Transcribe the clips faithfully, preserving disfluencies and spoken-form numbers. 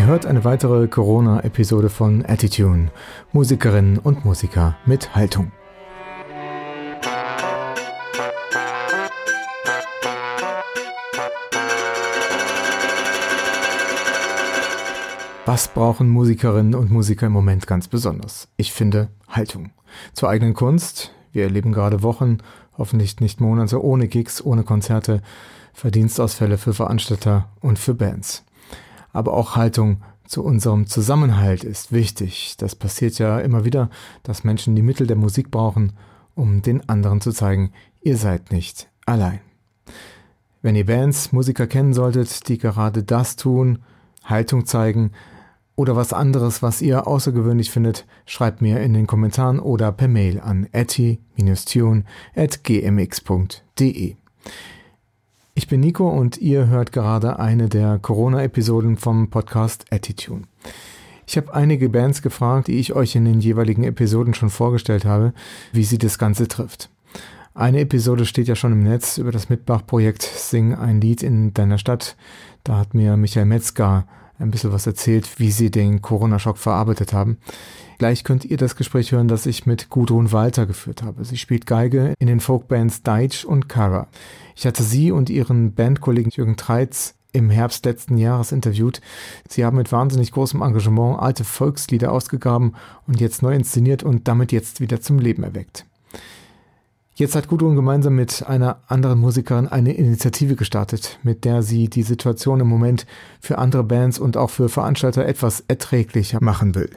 hört eine weitere Corona-Episode von Attitune. Musikerinnen und Musiker mit Haltung. Was brauchen Musikerinnen und Musiker im Moment ganz besonders? Ich finde Haltung. Zur eigenen Kunst. Wir erleben gerade Wochen, hoffentlich nicht Monate, ohne Gigs, ohne Konzerte, Verdienstausfälle für Veranstalter und für Bands. Aber auch Haltung zu unserem Zusammenhalt ist wichtig. Das passiert ja immer wieder, dass Menschen die Mittel der Musik brauchen, um den anderen zu zeigen, ihr seid nicht allein. Wenn ihr Bands, Musiker kennen solltet, die gerade das tun, Haltung zeigen, oder was anderes, was ihr außergewöhnlich findet, schreibt mir in den Kommentaren oder per Mail an atti tune at g m x punkt d e. Ich bin Nico und ihr hört gerade eine der Corona-Episoden vom Podcast Attitune. Ich habe einige Bands gefragt, die ich euch in den jeweiligen Episoden schon vorgestellt habe, wie sie das Ganze trifft. Eine Episode steht ja schon im Netz über das Mitmach-Projekt Sing ein Lied in deiner Stadt. Da hat mir Michael Metzger ein bisschen was erzählt, wie sie den Corona-Schock verarbeitet haben. Gleich könnt ihr das Gespräch hören, das ich mit Gudrun Walter geführt habe. Sie spielt Geige in den Folkbands Deitsch und Kara. Ich hatte sie und ihren Bandkollegen Jürgen Treitz im Herbst letzten Jahres interviewt. Sie haben mit wahnsinnig großem Engagement alte Volkslieder ausgegraben und jetzt neu inszeniert und damit jetzt wieder zum Leben erweckt. Jetzt hat Gudrun gemeinsam mit einer anderen Musikerin eine Initiative gestartet, mit der sie die Situation im Moment für andere Bands und auch für Veranstalter etwas erträglicher machen will.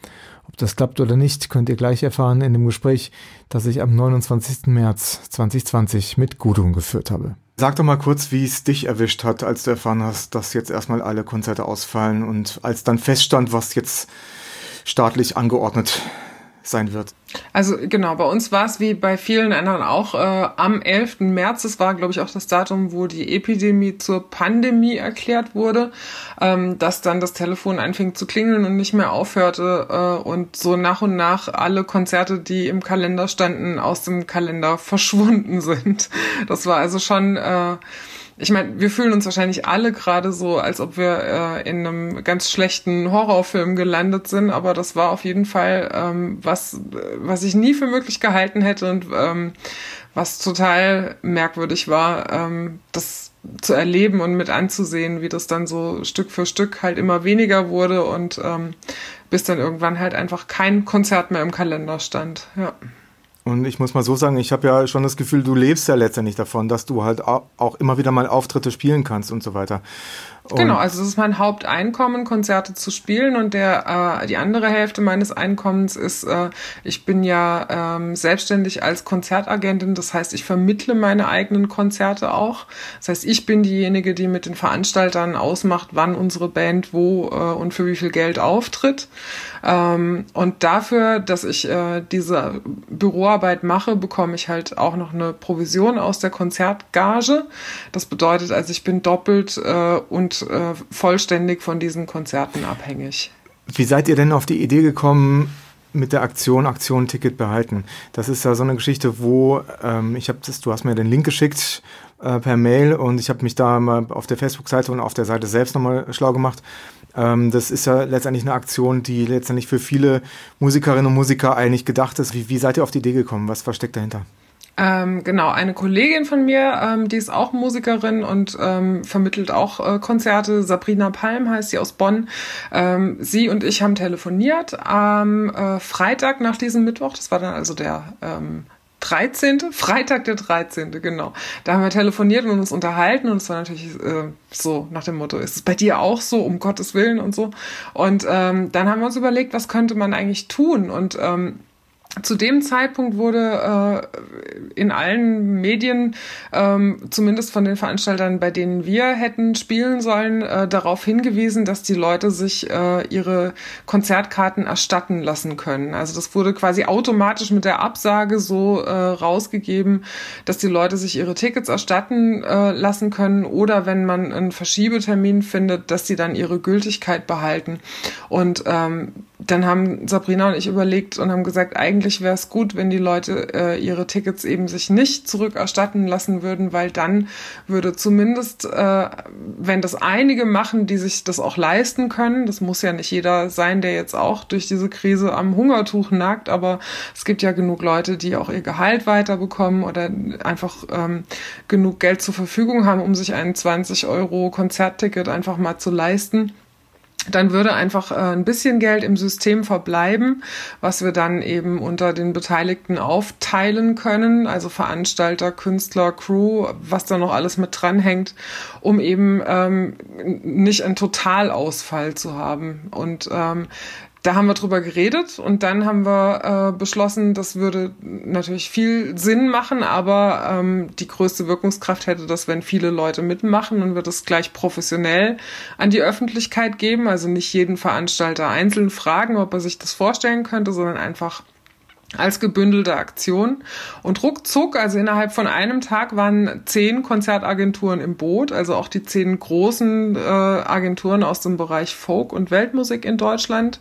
Ob das klappt oder nicht, könnt ihr gleich erfahren in dem Gespräch, das ich am neunundzwanzigsten März zweitausendzwanzig mit Gudrun geführt habe. Sag doch mal kurz, wie es dich erwischt hat, als du erfahren hast, dass jetzt erstmal alle Konzerte ausfallen und als dann feststand, was jetzt staatlich angeordnet sein wird. Also genau, bei uns war es wie bei vielen anderen auch äh, am elften März. Das war, glaube ich, auch das Datum, wo die Epidemie zur Pandemie erklärt wurde, ähm, dass dann das Telefon anfing zu klingeln und nicht mehr aufhörte äh, und so nach und nach alle Konzerte, die im Kalender standen, aus dem Kalender verschwunden sind. Das war also schon... Äh, Ich meine, wir fühlen uns wahrscheinlich alle gerade so, als ob wir äh, in einem ganz schlechten Horrorfilm gelandet sind, aber das war auf jeden Fall ähm, was, was ich nie für möglich gehalten hätte und ähm, was total merkwürdig war, ähm, das zu erleben und mit anzusehen, wie das dann so Stück für Stück halt immer weniger wurde und ähm, bis dann irgendwann halt einfach kein Konzert mehr im Kalender stand, ja. Und ich muss mal so sagen, ich habe ja schon das Gefühl, du lebst ja letztendlich davon, dass du halt auch immer wieder mal Auftritte spielen kannst und so weiter. Und genau, also das ist mein Haupteinkommen, Konzerte zu spielen und der äh, die andere Hälfte meines Einkommens ist, äh, ich bin ja ähm, selbstständig als Konzertagentin, das heißt, ich vermittle meine eigenen Konzerte auch. Das heißt, ich bin diejenige, die mit den Veranstaltern ausmacht, wann unsere Band wo äh, und für wie viel Geld auftritt. Ähm, und dafür, dass ich äh, diese Büroarbeit mache, bekomme ich halt auch noch eine Provision aus der Konzertgage. Das bedeutet also, ich bin doppelt äh, und äh, vollständig von diesen Konzerten abhängig. Wie seid ihr denn auf die Idee gekommen mit der Aktion Aktion Ticket behalten? Das ist ja so eine Geschichte, wo ähm, ich habe das, du hast mir den Link geschickt äh, per Mail und ich habe mich da mal auf der Facebook-Seite und auf der Seite selbst nochmal schlau gemacht. Ähm, das ist ja letztendlich eine Aktion, die letztendlich für viele Musikerinnen und Musiker eigentlich gedacht ist. Wie, wie seid ihr auf die Idee gekommen? Was versteckt dahinter? Ähm, genau, eine Kollegin von mir, ähm, die ist auch Musikerin und ähm, vermittelt auch äh, Konzerte. Sabrina Palm heißt sie, aus Bonn. Ähm, sie und ich haben telefoniert am äh, Freitag nach diesem Mittwoch. Das war dann also der ähm, dreizehnte Freitag der dreizehnte genau. Da haben wir telefoniert und uns unterhalten und es war natürlich äh, so nach dem Motto, ist es bei dir auch so, um Gottes Willen und so. Und ähm, dann haben wir uns überlegt, was könnte man eigentlich tun und ähm, zu dem Zeitpunkt wurde äh, in allen Medien, ähm, zumindest von den Veranstaltern, bei denen wir hätten spielen sollen, äh, darauf hingewiesen, dass die Leute sich äh, ihre Konzertkarten erstatten lassen können. Also das wurde quasi automatisch mit der Absage so äh, rausgegeben, dass die Leute sich ihre Tickets erstatten äh, lassen können oder wenn man einen Verschiebetermin findet, dass sie dann ihre Gültigkeit behalten. Und ähm, dann haben Sabrina und ich überlegt und haben gesagt, eigentlich wäre es gut, wenn die Leute äh, ihre Tickets eben sich nicht zurückerstatten lassen würden, weil dann würde zumindest, äh, wenn das einige machen, die sich das auch leisten können, das muss ja nicht jeder sein, der jetzt auch durch diese Krise am Hungertuch nagt, aber es gibt ja genug Leute, die auch ihr Gehalt weiterbekommen oder einfach ähm, genug Geld zur Verfügung haben, um sich ein zwanzig Euro Konzertticket einfach mal zu leisten. Dann würde einfach äh, ein bisschen Geld im System verbleiben, was wir dann eben unter den Beteiligten aufteilen können, also Veranstalter, Künstler, Crew, was da noch alles mit dranhängt, um eben ähm, nicht einen Totalausfall zu haben. Und ähm, da haben wir drüber geredet und dann haben wir äh, beschlossen, das würde natürlich viel Sinn machen, aber ähm, die größte Wirkungskraft hätte das, wenn viele Leute mitmachen und wir das gleich professionell an die Öffentlichkeit geben. Also nicht jeden Veranstalter einzeln fragen, ob er sich das vorstellen könnte, sondern einfach als gebündelte Aktion. Und ruckzuck, also innerhalb von einem Tag, waren zehn Konzertagenturen im Boot, also auch die zehn großen äh, Agenturen aus dem Bereich Folk und Weltmusik in Deutschland.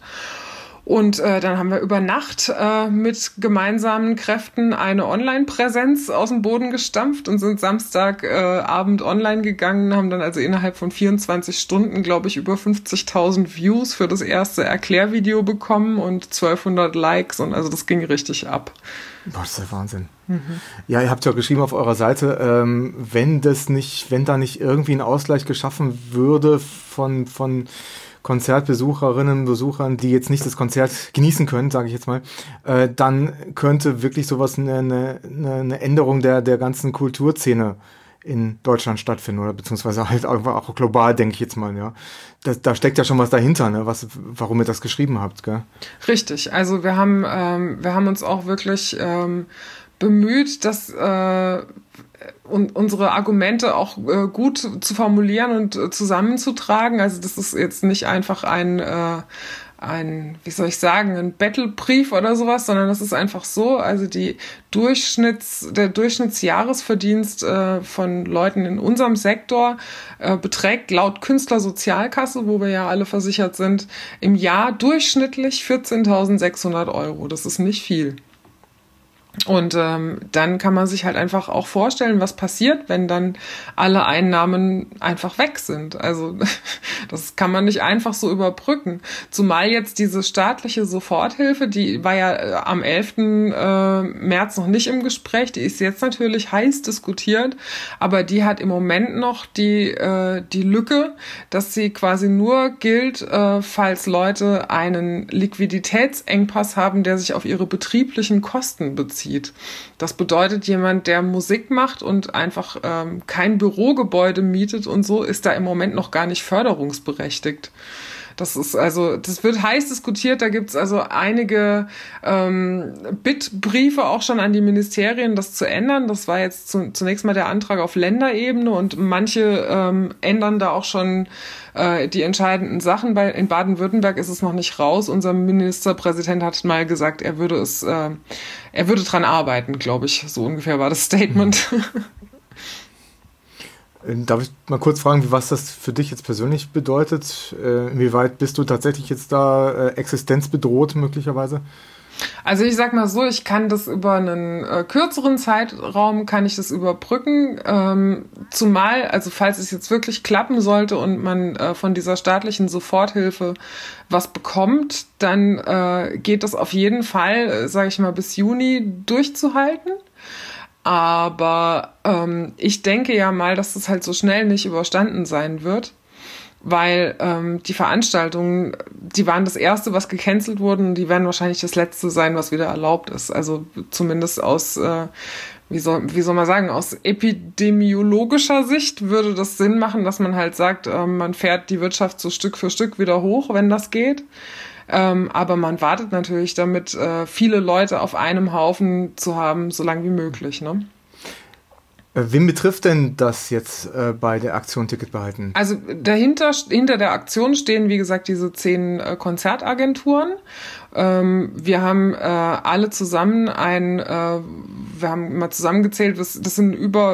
Und äh, dann haben wir über Nacht äh, mit gemeinsamen Kräften eine Online-Präsenz aus dem Boden gestampft und sind Samstagabend äh, online gegangen, haben dann also innerhalb von vierundzwanzig Stunden, glaube ich, über fünfzigtausend Views für das erste Erklärvideo bekommen und zwölfhundert Likes und also das ging richtig ab. Boah, das ist der Wahnsinn. Mhm. Ja, ihr habt ja geschrieben auf eurer Seite, ähm, wenn das nicht, wenn da nicht irgendwie ein Ausgleich geschaffen würde von, von Konzertbesucherinnen und Besuchern, die jetzt nicht das Konzert genießen können, sage ich jetzt mal, äh, dann könnte wirklich sowas eine, eine, eine Änderung der, der ganzen Kulturszene in Deutschland stattfinden oder beziehungsweise halt auch, auch global, denke ich jetzt mal, ja. Da, da steckt ja schon was dahinter, ne, was, warum ihr das geschrieben habt, gell? Richtig, also wir haben, ähm, wir haben uns auch wirklich ähm, bemüht, dass äh, und unsere Argumente auch äh, gut zu formulieren und äh, zusammenzutragen. Also das ist jetzt nicht einfach ein, äh, ein, wie soll ich sagen, ein Battlebrief oder sowas, sondern das ist einfach so. Also die Durchschnitts, der Durchschnittsjahresverdienst äh, von Leuten in unserem Sektor äh, beträgt laut Künstlersozialkasse, wo wir ja alle versichert sind, im Jahr durchschnittlich vierzehntausendsechshundert Euro. Das ist nicht viel. Und ähm, dann kann man sich halt einfach auch vorstellen, was passiert, wenn dann alle Einnahmen einfach weg sind. Also das kann man nicht einfach so überbrücken. Zumal jetzt diese staatliche Soforthilfe, die war ja äh, am elften März noch nicht im Gespräch, die ist jetzt natürlich heiß diskutiert, aber die hat im Moment noch die, äh, die Lücke, dass sie quasi nur gilt, äh, falls Leute einen Liquiditätsengpass haben, der sich auf ihre betrieblichen Kosten bezieht. Das bedeutet, jemand, der Musik macht und einfach ähm, kein Bürogebäude mietet und so, ist da im Moment noch gar nicht förderungsberechtigt. Das ist also, das wird heiß diskutiert. Da gibt's also einige ähm, Bittbriefe auch schon an die Ministerien, das zu ändern. Das war jetzt zu, zunächst mal der Antrag auf Länderebene und manche ähm, ändern da auch schon äh, die entscheidenden Sachen. Bei, in Baden-Württemberg ist es noch nicht raus. Unser Ministerpräsident hat mal gesagt, er würde es, äh, er würde dran arbeiten, glaube ich. So ungefähr war das Statement. Mhm. Darf ich mal kurz fragen, was das für dich jetzt persönlich bedeutet? Äh, inwieweit bist du tatsächlich jetzt da äh, existenzbedroht möglicherweise? Also ich sag mal so, ich kann das über einen äh, kürzeren Zeitraum, kann ich das überbrücken. Ähm, zumal, also falls es jetzt wirklich klappen sollte und man äh, von dieser staatlichen Soforthilfe was bekommt, dann äh, geht das auf jeden Fall, äh, sage ich mal, bis Juni durchzuhalten. Aber ähm, ich denke ja mal, dass das halt so schnell nicht überstanden sein wird, weil ähm, die Veranstaltungen, die waren das erste, was gecancelt wurde und die werden wahrscheinlich das letzte sein, was wieder erlaubt ist. Also zumindest aus, äh, wie soll, wie soll man sagen, aus epidemiologischer Sicht würde das Sinn machen, dass man halt sagt, äh, man fährt die Wirtschaft so Stück für Stück wieder hoch, wenn das geht. Ähm, aber man wartet natürlich damit, äh, viele Leute auf einem Haufen zu haben, so lange wie möglich, ne? Wen betrifft denn das jetzt äh, bei der Aktion Ticket behalten? Also dahinter, hinter der Aktion stehen, wie gesagt, diese zehn äh, Konzertagenturen. Ähm, wir haben äh, alle zusammen ein, äh, wir haben mal zusammengezählt, das, das sind über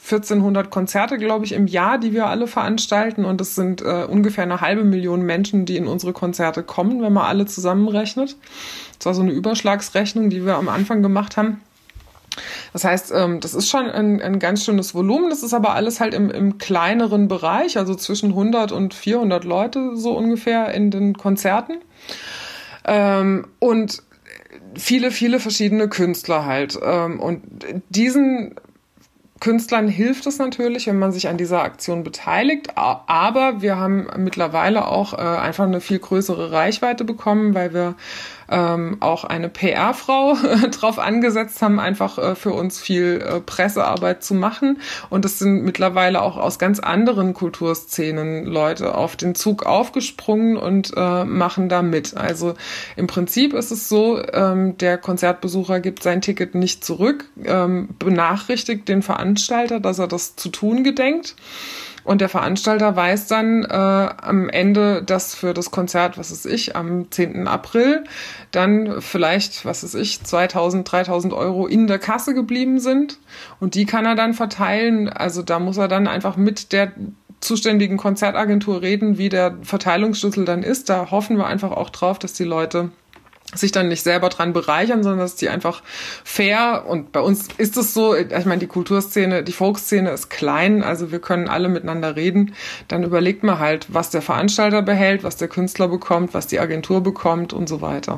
vierzehnhundert Konzerte, glaube ich, im Jahr, die wir alle veranstalten. Und es sind äh, ungefähr eine halbe Million Menschen, die in unsere Konzerte kommen, wenn man alle zusammenrechnet. Das war so eine Überschlagsrechnung, die wir am Anfang gemacht haben. Das heißt, ähm, das ist schon ein, ein ganz schönes Volumen. Das ist aber alles halt im, im kleineren Bereich, also zwischen hundert und vierhundert Leute so ungefähr in den Konzerten. Ähm, und viele, viele verschiedene Künstler halt. Ähm, und diesen Künstlern hilft es natürlich, wenn man sich an dieser Aktion beteiligt, aber wir haben mittlerweile auch äh, einfach eine viel größere Reichweite bekommen, weil wir ähm, auch eine P R-Frau drauf angesetzt haben, einfach äh, für uns viel äh, Pressearbeit zu machen. Und es sind mittlerweile auch aus ganz anderen Kulturszenen Leute auf den Zug aufgesprungen und äh, machen da mit. Also im Prinzip ist es so, ähm, der Konzertbesucher gibt sein Ticket nicht zurück, ähm, benachrichtigt den Veranstalter, dass er das zu tun gedenkt. Und der Veranstalter weiß dann äh, am Ende, dass für das Konzert, was weiß ich, am zehnten April dann vielleicht, was weiß ich, zweitausend, dreitausend Euro in der Kasse geblieben sind. Und die kann er dann verteilen. Also da muss er dann einfach mit der zuständigen Konzertagentur reden, wie der Verteilungsschlüssel dann ist. Da hoffen wir einfach auch drauf, dass die Leute sich dann nicht selber dran bereichern, sondern dass die einfach fair, und bei uns ist es so, ich meine, die Kulturszene, die Folkszene ist klein, also wir können alle miteinander reden, dann überlegt man halt, was der Veranstalter behält, was der Künstler bekommt, was die Agentur bekommt und so weiter.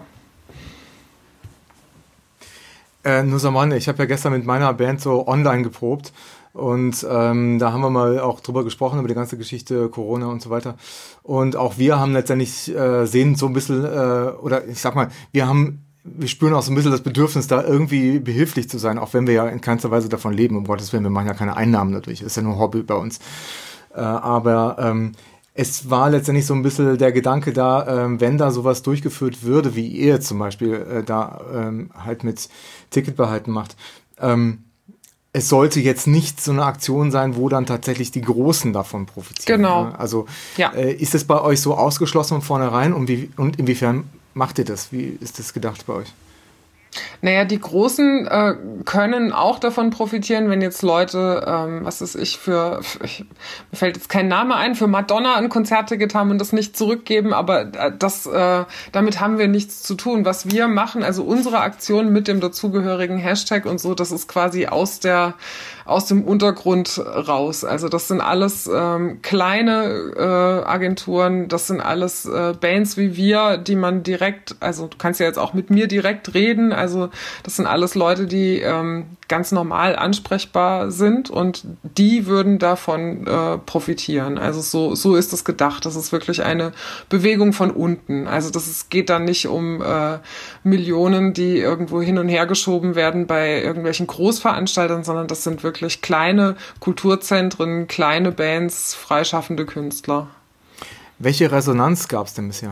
Äh, Nusaman, ich habe ja gestern mit meiner Band so online geprobt. Und ähm, da haben wir mal auch drüber gesprochen, über die ganze Geschichte Corona und so weiter. Und auch wir haben letztendlich, äh, sehen so ein bisschen, äh, oder ich sag mal, wir haben, wir spüren auch so ein bisschen das Bedürfnis, da irgendwie behilflich zu sein, auch wenn wir ja in keinster Weise davon leben, um Gottes Willen, wir machen ja keine Einnahmen dadurch, das ist ja nur Hobby bei uns. Äh, aber ähm, es war letztendlich so ein bisschen der Gedanke da, ähm, wenn da sowas durchgeführt würde, wie ihr jetzt zum Beispiel äh, da ähm, halt mit Ticketbehalten macht, ähm, es sollte jetzt nicht so eine Aktion sein, wo dann tatsächlich die Großen davon profitieren. Genau. Ne? Also ja. äh, ist es bei euch so ausgeschlossen von vornherein und, wie, und inwiefern macht ihr das? Wie ist das gedacht bei euch? Naja, die Großen äh, können auch davon profitieren, wenn jetzt Leute, ähm, was weiß ich, für, für ich, mir fällt jetzt kein Name ein, für Madonna ein Konzertticket haben und das nicht zurückgeben, aber das, äh, damit haben wir nichts zu tun. Was wir machen, also unsere Aktion mit dem dazugehörigen Hashtag und so, das ist quasi aus der aus dem Untergrund raus. Also das sind alles ähm, kleine äh, Agenturen, das sind alles äh, Bands wie wir, die man direkt, also du kannst ja jetzt auch mit mir direkt reden, also das sind alles Leute, die ähm, ganz normal ansprechbar sind und die würden davon äh, profitieren. Also so so ist das gedacht. Das ist wirklich eine Bewegung von unten. Also das ist, geht dann nicht um äh, Millionen, die irgendwo hin und her geschoben werden bei irgendwelchen Großveranstaltern, sondern das sind wirklich kleine Kulturzentren, kleine Bands, freischaffende Künstler. Welche Resonanz gab es denn bisher?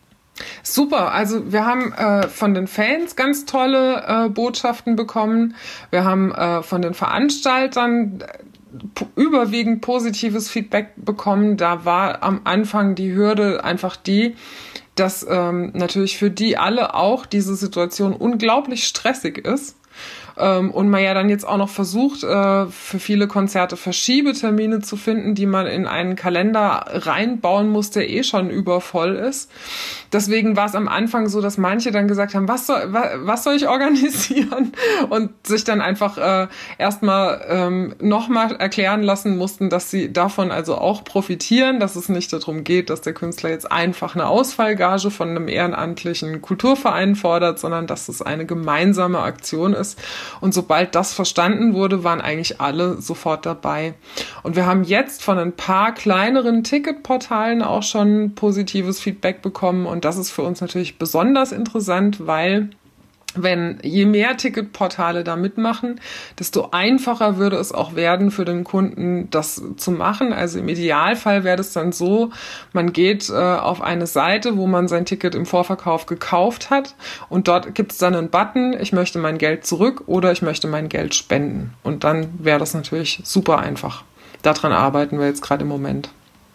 Super, also wir haben äh, von den Fans ganz tolle äh, Botschaften bekommen. Wir haben äh, von den Veranstaltern p- überwiegend positives Feedback bekommen. Da war am Anfang die Hürde einfach die, dass ähm, natürlich für die alle auch diese Situation unglaublich stressig ist. Ähm, und man ja dann jetzt auch noch versucht, äh, für viele Konzerte Verschiebetermine zu finden, die man in einen Kalender reinbauen muss, der eh schon übervoll ist. Deswegen war es am Anfang so, dass manche dann gesagt haben, was soll, was, was soll ich organisieren? Und sich dann einfach äh, erstmal ähm, nochmal erklären lassen mussten, dass sie davon also auch profitieren, dass es nicht darum geht, dass der Künstler jetzt einfach eine Ausfallgage von einem ehrenamtlichen Kulturverein fordert, sondern dass es eine gemeinsame Aktion ist. Und sobald das verstanden wurde, waren eigentlich alle sofort dabei. Und wir haben jetzt von ein paar kleineren Ticketportalen auch schon positives Feedback bekommen. Und das ist für uns natürlich besonders interessant, weil wenn je mehr Ticketportale da mitmachen, desto einfacher würde es auch werden für den Kunden, das zu machen. Also im Idealfall wäre das dann so, man geht äh, auf eine Seite, wo man sein Ticket im Vorverkauf gekauft hat und dort gibt es dann einen Button, ich möchte mein Geld zurück oder ich möchte mein Geld spenden. Und dann wäre das natürlich super einfach. Daran arbeiten wir jetzt gerade im Moment.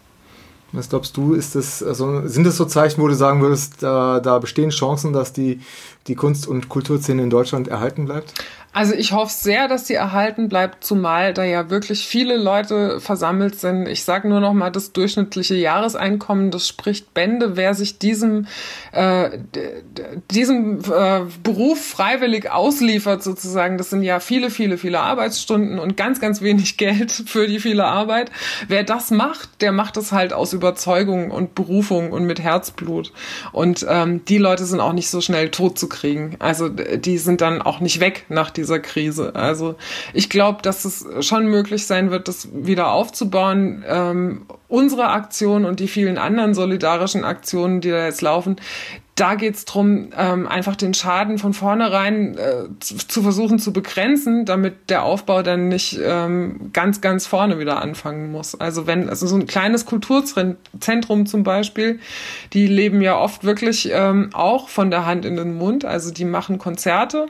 Was glaubst du, ist das, also sind das so Zeichen, wo du sagen würdest, da, da bestehen Chancen, dass die, die Kunst- und Kulturszene in Deutschland erhalten bleibt? Also ich hoffe sehr, dass sie erhalten bleibt, zumal da ja wirklich viele Leute versammelt sind. Ich sage nur noch mal, das durchschnittliche Jahreseinkommen, das spricht Bände. Wer sich diesem, äh, diesem äh, Beruf freiwillig ausliefert sozusagen, das sind ja viele, viele, viele Arbeitsstunden und ganz, ganz wenig Geld für die viele Arbeit. Wer das macht, der macht es halt aus Überzeugung und Berufung und mit Herzblut. Und ähm, die Leute sind auch nicht so schnell tot zu kriegen. Also die sind dann auch nicht weg nach dieser Krise. Also ich glaube, dass es schon möglich sein wird, das wieder aufzubauen. Ähm, unsere Aktion und die vielen anderen solidarischen Aktionen, die da jetzt laufen, da geht's drum, ähm, einfach den Schaden von vornherein äh, zu, zu versuchen zu begrenzen, damit der Aufbau dann nicht ähm, ganz, ganz vorne wieder anfangen muss. Also wenn, also so ein kleines Kulturzentrum zum Beispiel, die leben ja oft wirklich ähm, auch von der Hand in den Mund. Also die machen Konzerte.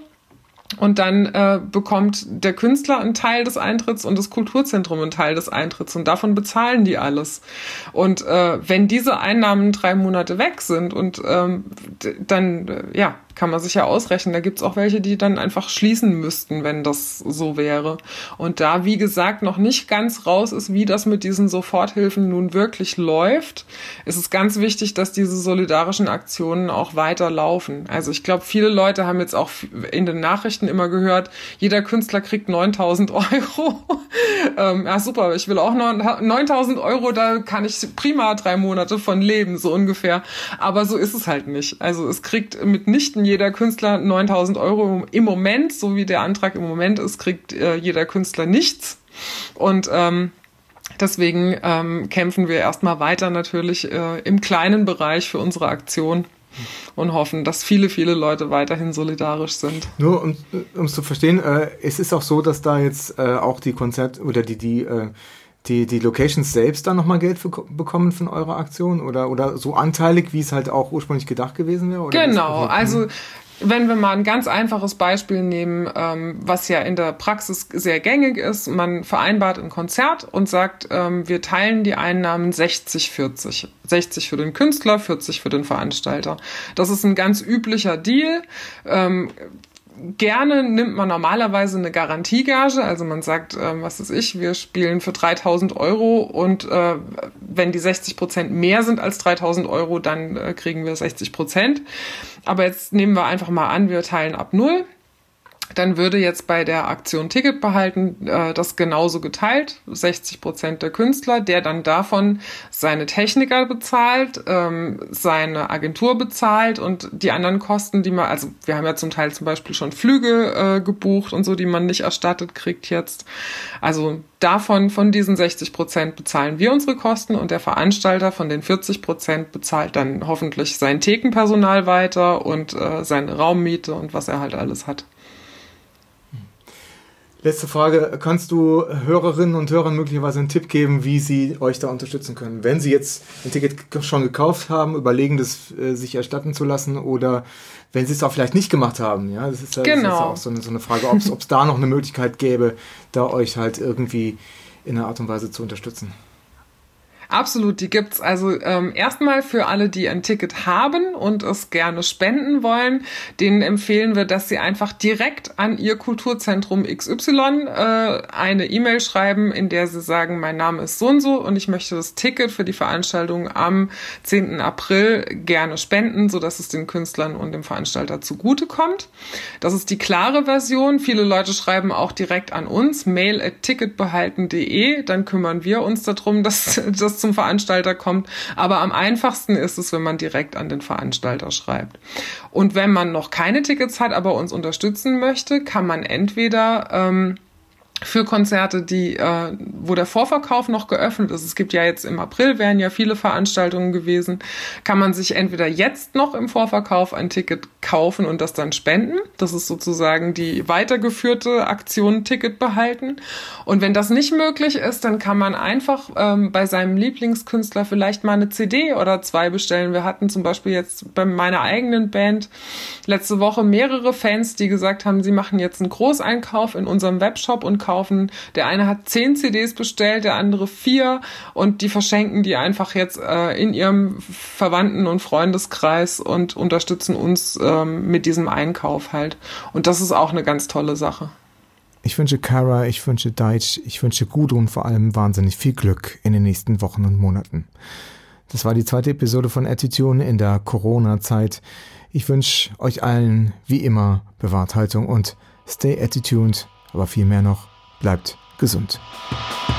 Und dann äh, bekommt der Künstler einen Teil des Eintritts und das Kulturzentrum einen Teil des Eintritts. Und davon bezahlen die alles. Und äh, wenn diese Einnahmen drei Monate weg sind und ähm, d- dann, äh, ja, kann man sich ja ausrechnen. Da gibt's auch welche, die dann einfach schließen müssten, wenn das so wäre. Und da, wie gesagt, noch nicht ganz raus ist, wie das mit diesen Soforthilfen nun wirklich läuft, ist es ganz wichtig, dass diese solidarischen Aktionen auch weiterlaufen. Also ich glaube, viele Leute haben jetzt auch in den Nachrichten immer gehört, jeder Künstler kriegt neuntausend Euro. ähm, ja, super, ich will auch neuntausend Euro, da kann ich prima drei Monate von leben, so ungefähr. Aber so ist es halt nicht. Also es kriegt mitnichten jeder Künstler neuntausend Euro im Moment, so wie der Antrag im Moment ist, kriegt äh, jeder Künstler nichts. Und ähm, deswegen ähm, kämpfen wir erstmal weiter natürlich äh, im kleinen Bereich für unsere Aktion und hoffen, dass viele, viele Leute weiterhin solidarisch sind. Nur um es zu verstehen, äh, es ist auch so, dass da jetzt äh, auch die Konzert- oder die, die äh, Die, die Locations selbst dann nochmal Geld für, bekommen von eurer Aktion oder, oder so anteilig, wie es halt auch ursprünglich gedacht gewesen wäre? Oder genau, also wenn wir mal ein ganz einfaches Beispiel nehmen, ähm, was ja in der Praxis sehr gängig ist, man vereinbart ein Konzert und sagt, ähm, wir teilen die Einnahmen sechzig vierzig. sechzig für den Künstler, vierzig für den Veranstalter. Das ist ein ganz üblicher Deal. Ähm, Gerne nimmt man normalerweise eine Garantiegage, also man sagt, äh, was weiß ich, wir spielen für dreitausend Euro und äh, wenn die sechzig Prozent mehr sind als dreitausend Euro, dann äh, kriegen wir sechzig Prozent. Aber jetzt nehmen wir einfach mal an, wir teilen ab null. Dann würde jetzt bei der Aktion Ticket behalten äh, das genauso geteilt, sechzig Prozent der Künstler, der dann davon seine Techniker bezahlt, ähm, seine Agentur bezahlt und die anderen Kosten, die man, also wir haben ja zum Teil zum Beispiel schon Flüge äh, gebucht und so, die man nicht erstattet kriegt jetzt. Also davon, von diesen sechzig Prozent bezahlen wir unsere Kosten und der Veranstalter von den vierzig Prozent bezahlt dann hoffentlich sein Thekenpersonal weiter und äh, seine Raummiete und was er halt alles hat. Letzte Frage, kannst du Hörerinnen und Hörern möglicherweise einen Tipp geben, wie sie euch da unterstützen können? Wenn sie jetzt ein Ticket schon gekauft haben, überlegen, das äh, sich erstatten zu lassen oder wenn sie es auch vielleicht nicht gemacht haben. Ja, das ist, das genau. ist auch so eine, so eine Frage, ob es da noch eine Möglichkeit gäbe, da euch halt irgendwie in einer Art und Weise zu unterstützen. Absolut, die gibt's. Also ähm, erstmal für alle, die ein Ticket haben und es gerne spenden wollen, denen empfehlen wir, dass sie einfach direkt an ihr Kulturzentrum X Y äh, eine E-Mail schreiben, in der sie sagen, mein Name ist so und so und ich möchte das Ticket für die Veranstaltung am zehnten April gerne spenden, sodass es den Künstlern und dem Veranstalter zugutekommt. Das ist die klare Version. Viele Leute schreiben auch direkt an uns, mail at ticketbehalten punkt de, dann kümmern wir uns darum, dass das zum Veranstalter kommt. Aber am einfachsten ist es, wenn man direkt an den Veranstalter schreibt. Und wenn man noch keine Tickets hat, aber uns unterstützen möchte, kann man entweder ähm, für Konzerte, die, äh, wo der Vorverkauf noch geöffnet ist, es gibt ja jetzt im April, wären ja viele Veranstaltungen gewesen, kann man sich entweder jetzt noch im Vorverkauf ein Ticket kaufen und das dann spenden. Das ist sozusagen die weitergeführte Aktion Ticket behalten. Und wenn das nicht möglich ist, dann kann man einfach ähm, bei seinem Lieblingskünstler vielleicht mal eine C D oder zwei bestellen. Wir hatten zum Beispiel jetzt bei meiner eigenen Band letzte Woche mehrere Fans, die gesagt haben, sie machen jetzt einen Großeinkauf in unserem Webshop und kaufen. Der eine hat zehn C Ds bestellt, der andere vier und die verschenken die einfach jetzt äh, in ihrem Verwandten- und Freundeskreis und unterstützen uns äh, ähm, mit diesem Einkauf halt. Und das ist auch eine ganz tolle Sache. Ich wünsche Kara, ich wünsche Deitsch, ich wünsche Gudrun vor allem wahnsinnig viel Glück in den nächsten Wochen und Monaten. Das war die zweite Episode von Attitune in der Corona-Zeit. Ich wünsche euch allen, wie immer, bewahrt Haltung und stay attuned, aber viel mehr noch, bleibt gesund.